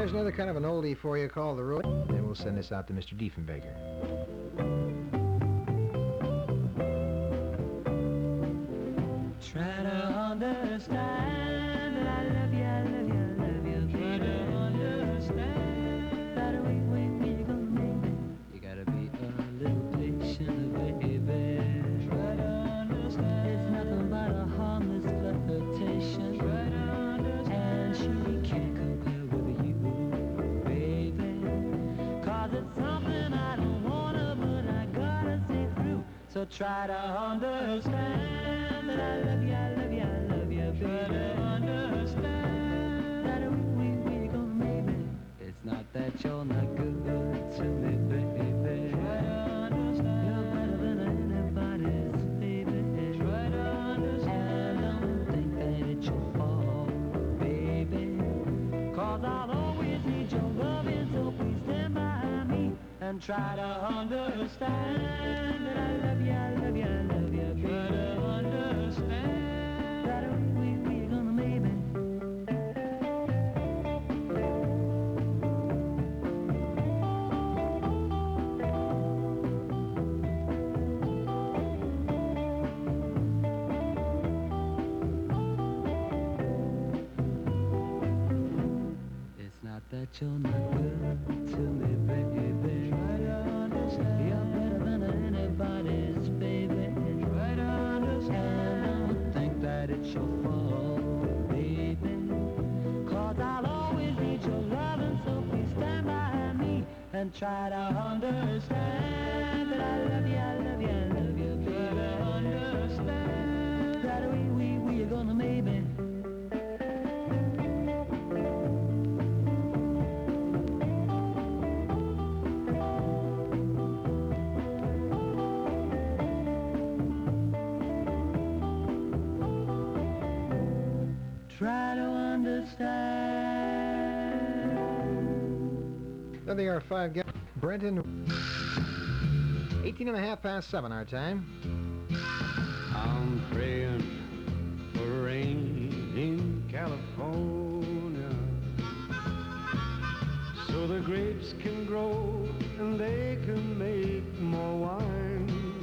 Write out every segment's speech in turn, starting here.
Here's another kind of an oldie for you called The Road. And we'll send this out to Mr. Diefenbaker. Try to understand that I love you, I love you, I love you. Try to understand that we gonna make it. You gotta be a little patient, baby. Try to understand it's nothing but a harmless flirtation. Try to understand she can't compare with you, baby. 'Cause it's something I don't wanna, but I gotta see through. So try to understand that I love you, I love you, I love you, baby. Try to understand that we gonna make it. It's not that you're not good to me, baby. Try to understand you're better than anybody's, baby. Try to understand, don't think that it's your fault, baby. 'Cause I'll always need your loving, so please stand by me and try to understand that I love you, I love you, I love you, baby. Try to understand that we gonna maybe. It's not that you're not good to me, baby. Try to understand you're better than anybody's, baby. Try to understand, don't think that it's your fault, baby. 'Cause I'll always need your loving, so please stand by me and try to understand that I love you, I love you, I love you, baby. Try to understand that we are gonna maybe. Try to understand. There they are, 5 guys. Brenton, 18 and a half past 7 our time. I'm praying for rain in California, so the grapes can grow and they can make more wine.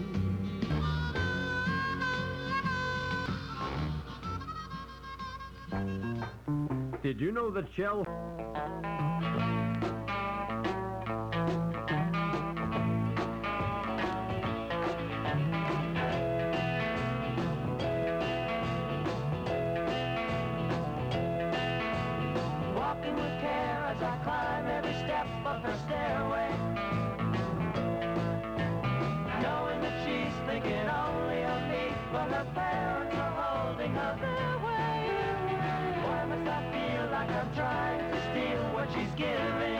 Did you know that Shell... Walking with care as I climb every step of her stairway, knowing that she's thinking only of me, but her parents are holding her their way. Why must I feel like I'm trying to steal what she's giving?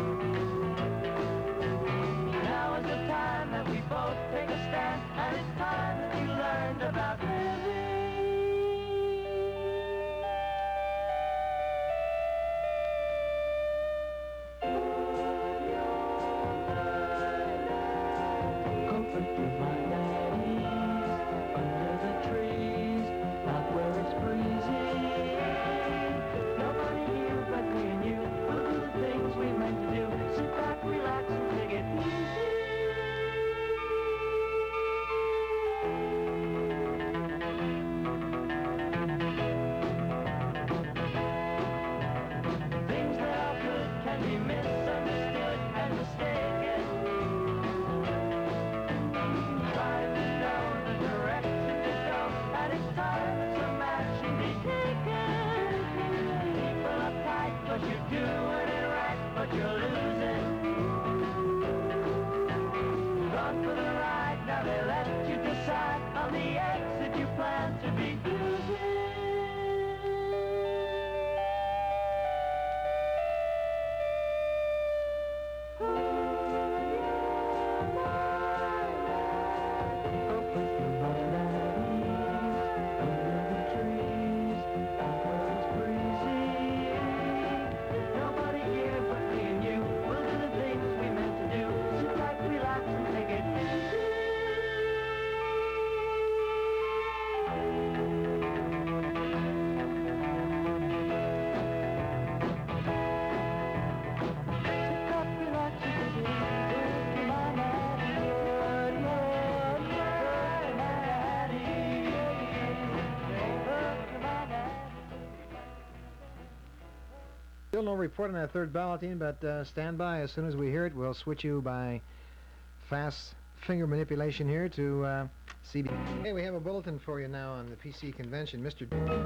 Now is the time that we both take a stand, and it's time that we learned about living. Comfort to find at ease under the trees, not where it's freezing. Nobody here but me and you will do the things we meant to do. Sit back, relax, and take it easy. Still no report on that third balloting, but stand by. As soon as we hear it, we'll switch you by fast finger manipulation here to CB. Hey, we have a bulletin for you now on the PC convention. Mr.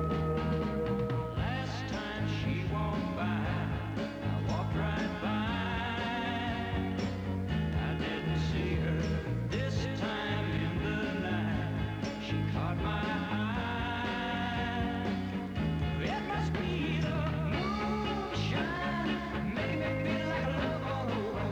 Last time she walked by, I walked right by. I didn't see her this time in the night. She caught my eye. It must be the moonshine making me feel like love all over.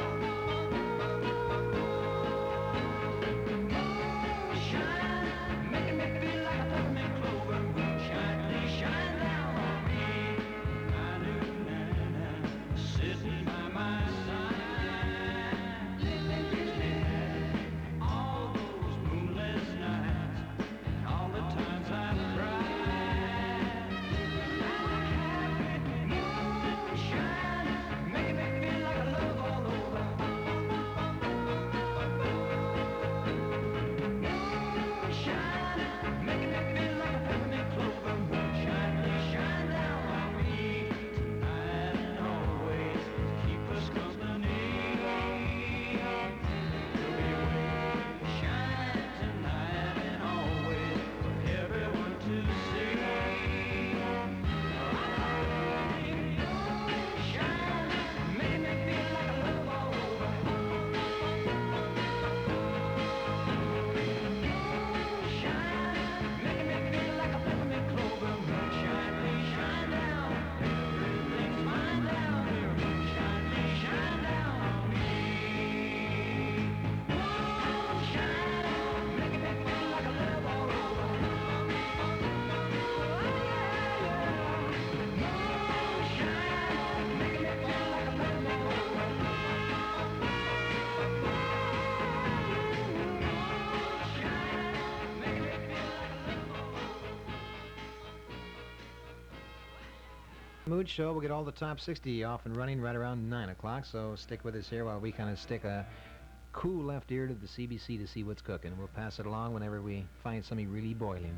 Moonshine making me feel like a peppermint clover. Moonshine, please shine down on me. I knew now, sitting by my side, all those moonless nights and all the times I've cried. Now I'm happy, moonshine making me feel like a love all over. Moonshine making me feel like a peppermint clover. Moonshine, please shine down on me tonight and always. Keep us company. Shine tonight and always for everyone to see. Shine, making me feel like a love all over. Shine, making me feel like a peppermint clover. Moonshine, please shine down. Everything's fine down here. Moonshine, please shine down on me. Moonshine, making me feel like a love all over. Moonshine, making me feel like a love all over. Mood Show. We'll get all the top 60 off and running right around 9 o'clock, so stick with us here while we kind of stick a cool left ear to the CBC to see what's cooking. We'll pass it along whenever we find something really boiling.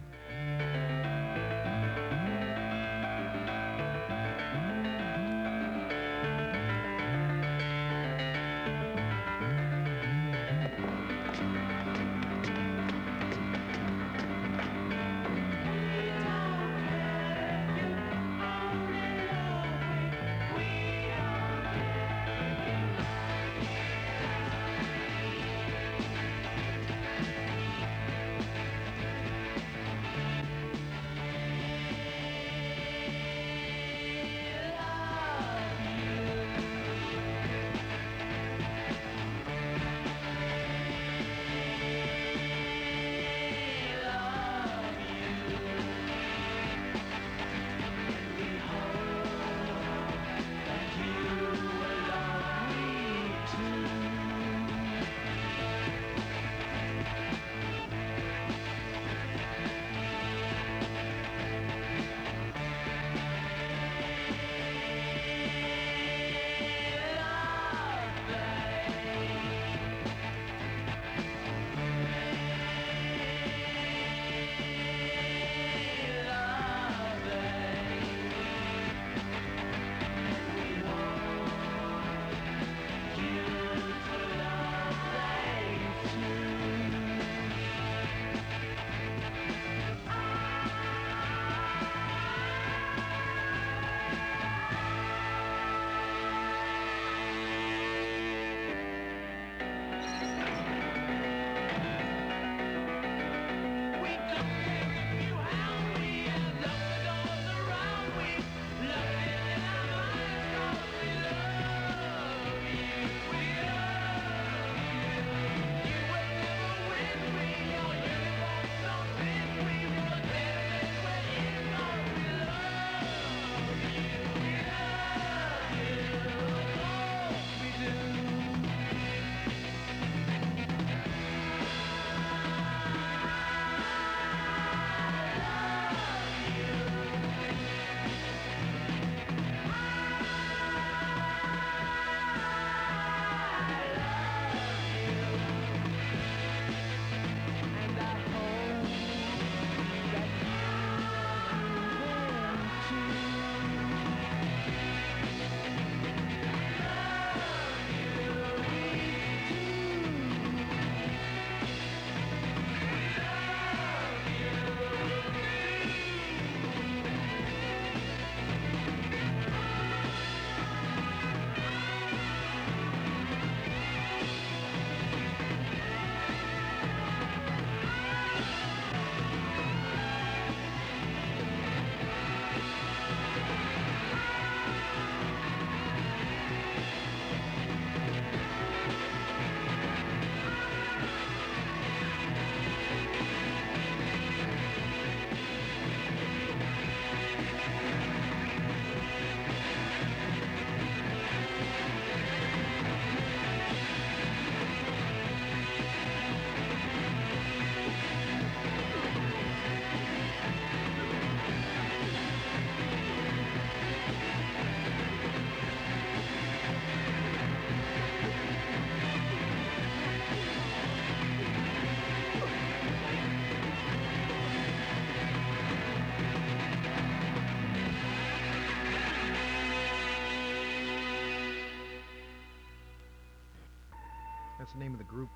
the name of the group?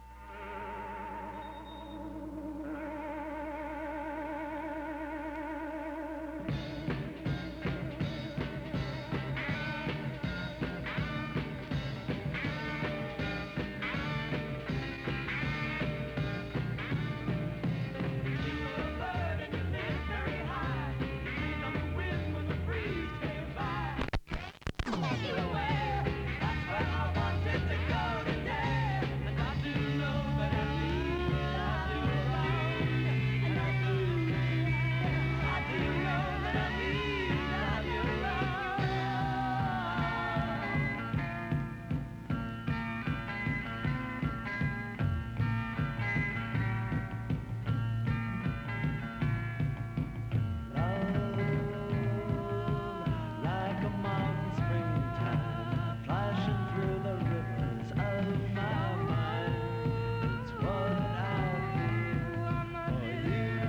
Like a mountain springtime, flashing through the rivers of my mind. It's what I feel for you.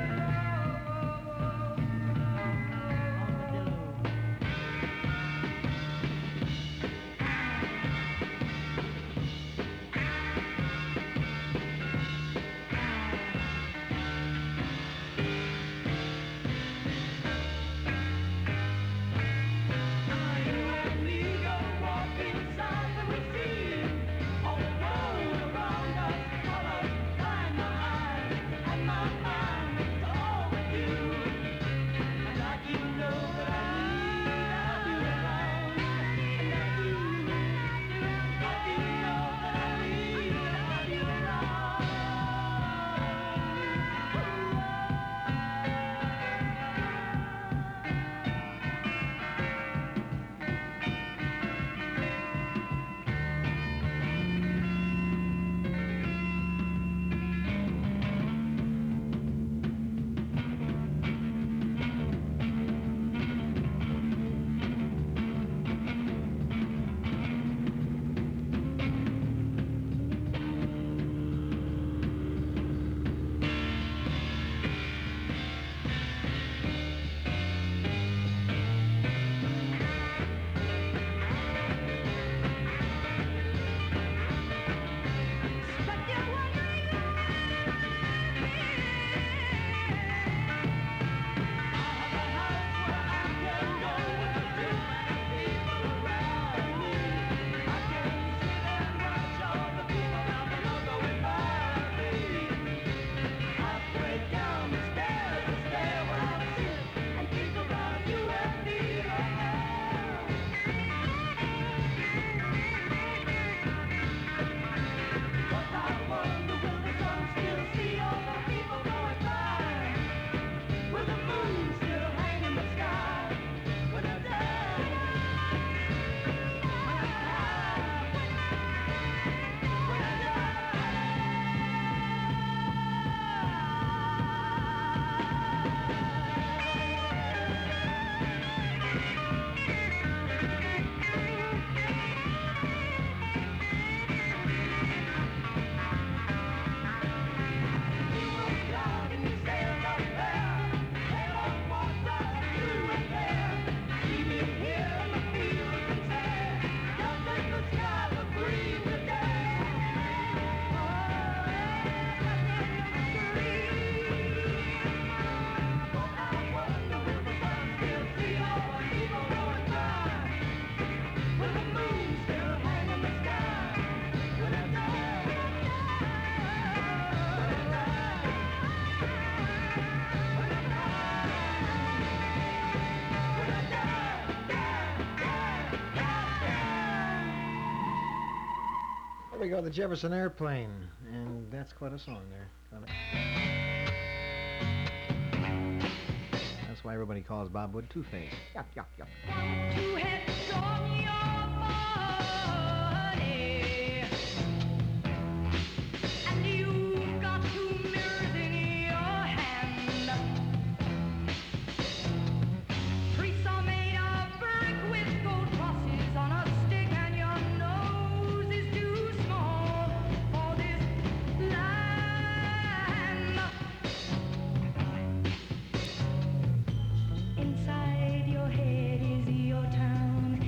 There we go, the Jefferson Airplane, and that's quite a song there. That's why everybody calls Bob Wood Two-Face. Yup, yup, yup. Two heads on your body, and you've got two mirrors in your hand. Priests are made of brick with gold crosses on a stick, and your nose is too small for this land. Inside your head is your town,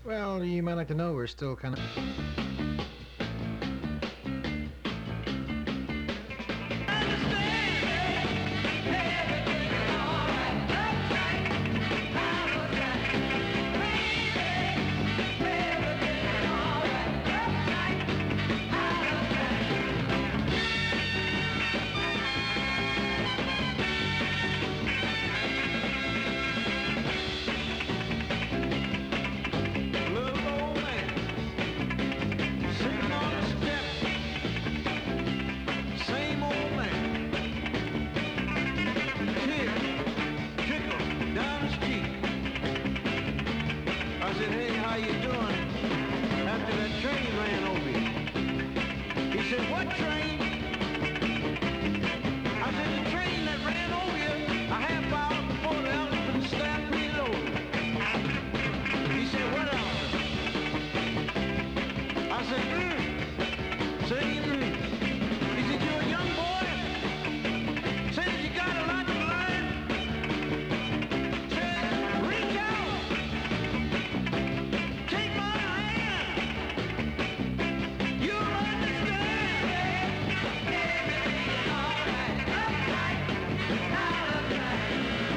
Well, you might like to know we're still kind of... Little old man sitting on the step, same old man. Tears trickle down his cheek. I said, hey, how you doing? After that train ran over you. He said, what train? I said, the train that ran over you a half hour before the elephant stampeded over. He said, what elephant? I said, Say, He said, you're a young boy? Says you got a lot to learn? Says, reach out. Take my hand. You'll understand. Everything's all right. Uptight. Not uptight.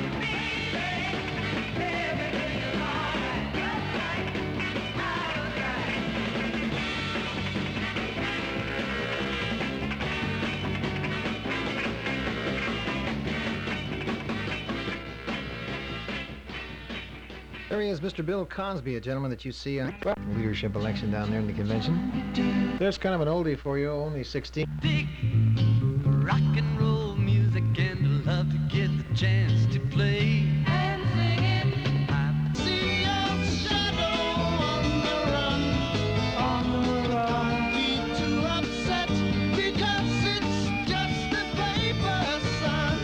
Everything's all right. Uptight. Not uptight. There he is, Mr. Bill Cosby, a gentleman that you see on the leadership election down there in the convention. There's kind of an oldie for you, only 16. Dig rock and roll music and love to get the chance to play. And sing it. I see your shadow on the run. Be too upset because it's just a paper, son.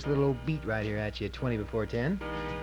nice little old beat right here at you at 20 before 10.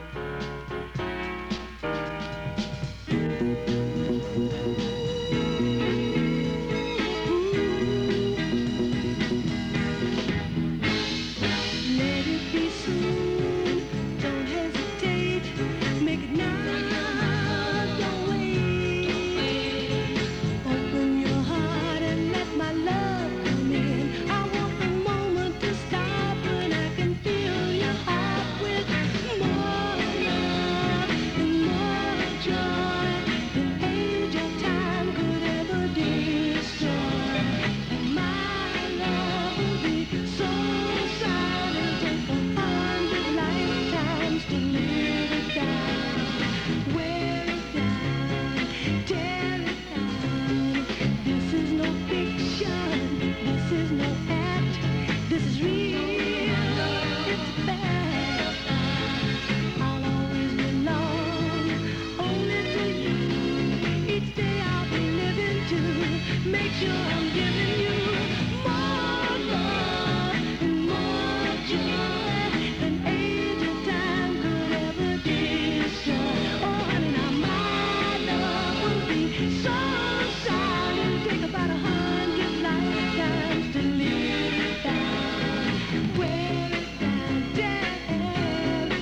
Let it be soon, don't hesitate, make it now, don't wait. Open your heart and let my love come in. I want the moment to stop when I can fill your heart with more love and more joy than age or time could ever destroy. And my love will be so solid, take 100 lifetimes to live it down, wear it down, tear it down. This is no fiction, this is no act, this is real, it's a fact. I'll always belong only to you. Each day I'll be living to make sure I'm giving you more love and more joy than age or time could ever destroy. Oh, honey, now my love will be so solid, take about 100 lifetimes to live it down, wear it down, tear it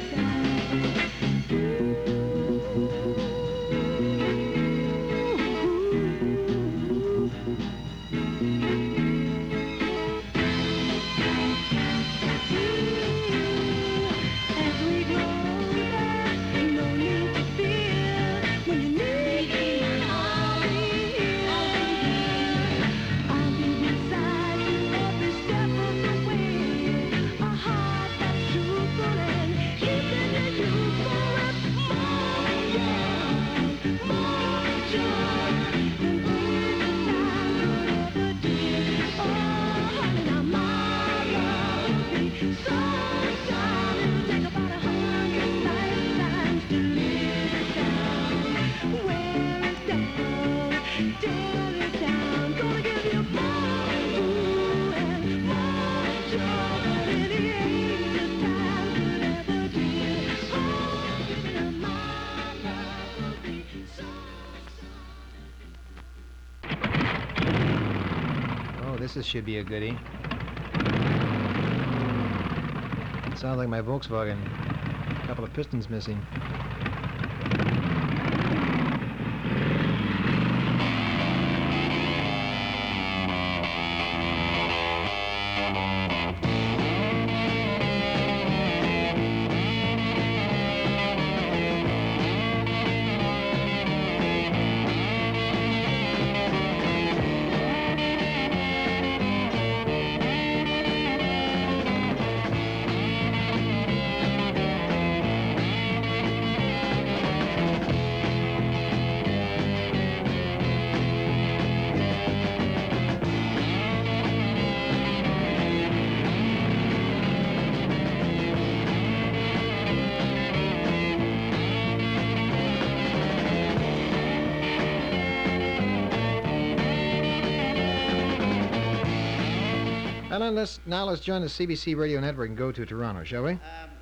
As we grow older, no need to fear. When you need me, I'll be here. I'll be beside you every step of the way. A heart that's truthful and keeping it youthful with more love, more joy than age or time could ever give. Oh, honey, now my love will be so solid, take about 100 lifetimes to live it down, wear it down, tear it down. Gonna give you more ooh and more joy than any age or time could ever give. Oh, now my love will be so Oh, this should be a goodie. Sounds like my Volkswagen. A couple of pistons missing. Now let's join the CBC radio network and go to Toronto, shall we?